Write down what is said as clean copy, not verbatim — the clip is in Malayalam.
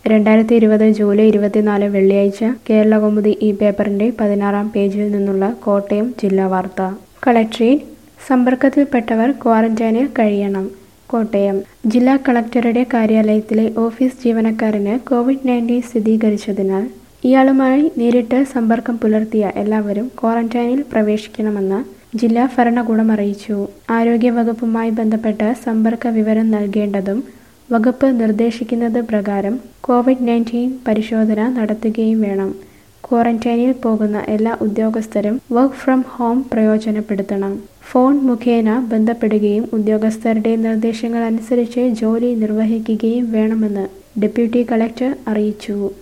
2020 ജൂലൈ 24 വെള്ളിയാഴ്ച കേരളകൗമുദി ഈ പേപ്പറിന്റെ 16-ാം പേജിൽ നിന്നുള്ള കോട്ടയം ജില്ലാ വാർത്ത. കളക്ടറേറ്റ് സമ്പർക്കത്തിൽപ്പെട്ടവർ ക്വാറന്റൈനിൽ കഴിയണം. കോട്ടയം ജില്ലാ കളക്ടറുടെ കാര്യാലയത്തിലെ ഓഫീസ് ജീവനക്കാരന് കോവിഡ്-19 സ്ഥിരീകരിച്ചതിനാൽ ഇയാളുമായി നേരിട്ട് സമ്പർക്കം പുലർത്തിയ എല്ലാവരും ക്വാറന്റൈനിൽ പ്രവേശിക്കണമെന്ന് ജില്ലാ ഭരണകൂടം അറിയിച്ചു. ആരോഗ്യവകുപ്പുമായി ബന്ധപ്പെട്ട് സമ്പർക്ക വിവരം നൽകേണ്ടതും വകുപ്പ് നിർദ്ദേശിക്കുന്നത് പ്രകാരം കോവിഡ്-19 പരിശോധന നടത്തുകയും വേണം. ക്വാറന്റൈനിൽ പോകുന്ന എല്ലാ ഉദ്യോഗസ്ഥരും വർക്ക് ഫ്രം ഹോം പ്രയോജനപ്പെടുത്തണം. ഫോൺ മുഖേന ബന്ധപ്പെടുകയും ഉദ്യോഗസ്ഥരുടെ നിർദ്ദേശങ്ങൾ അനുസരിച്ച് ജോലി നിർവഹിക്കുകയും വേണമെന്ന് ഡെപ്യൂട്ടി കളക്ടർ അറിയിച്ചു.